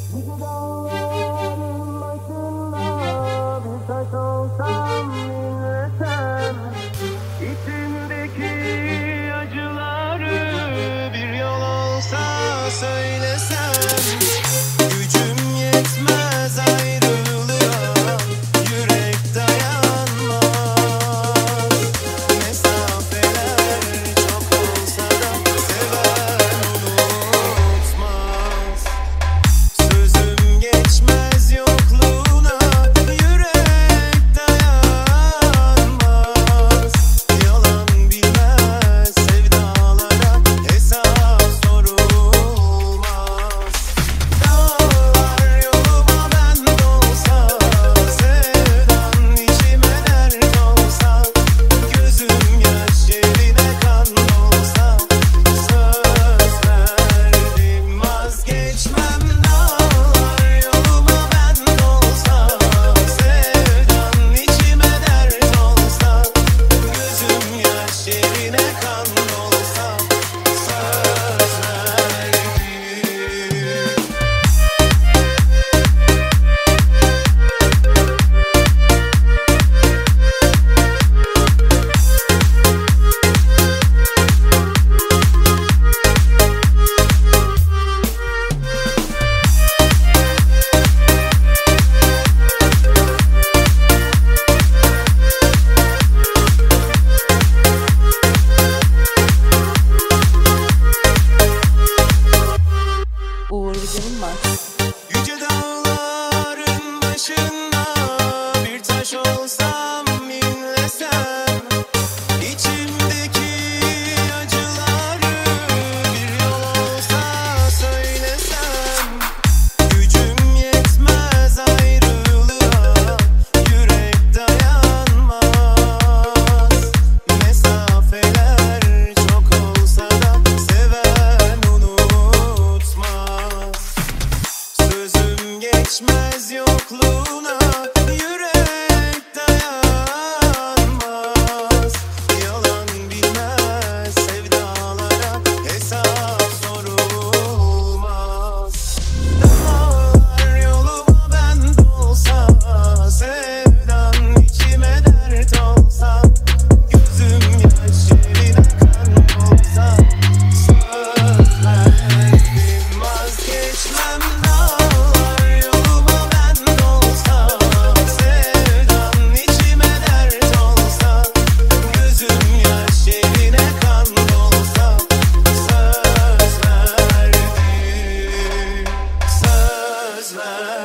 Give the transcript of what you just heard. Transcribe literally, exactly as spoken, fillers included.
Yüce dağların başında bir taş olsam inlesem, içimdeki acıları bir yol olsa söylesem. Gücüm yetmez ayrılığa, yürek dayanmaz. Mesafeler çok olsa da seven unutmaz. Sözüm geçmez yokluğuna, yürek dayanmaz. Yalan bilmez sevdalara, hesap sorulmaz. Dağlar yoluma ben dolsa, sevdan içime dert olsa, gözüm yaş yerine kan olsa, söz verdim vazgeçmem. Dağlar yoluma ben dolsa, sevdan içime dert olsa, gözüm yaş yerine kan olsa, söz verdim. Uğur Yılmaz. Yüce dağların başında bir taş olsam inlesem, içimdeki acıları bir yol olsa söylesem. Gücüm yetmez ayrılığa, yürek dayanmaz. Mesafeler çok olsa da seven unutmaz. Sözüm geçmez yokluğuna, yürek dayanmaz. Yalan bilmez sevdalara, hesap sorulmaz. Dağlar yoluma ben dolsa, sevdan içime dert olsa, gözüm yaş yerine kan olsa, söz verdim vazgeçmem. Dağlar yoluma ben dolsa, sevdan içime dert olsa, gözüm yaş yerine kan olsa, söz verdim, söz verdim.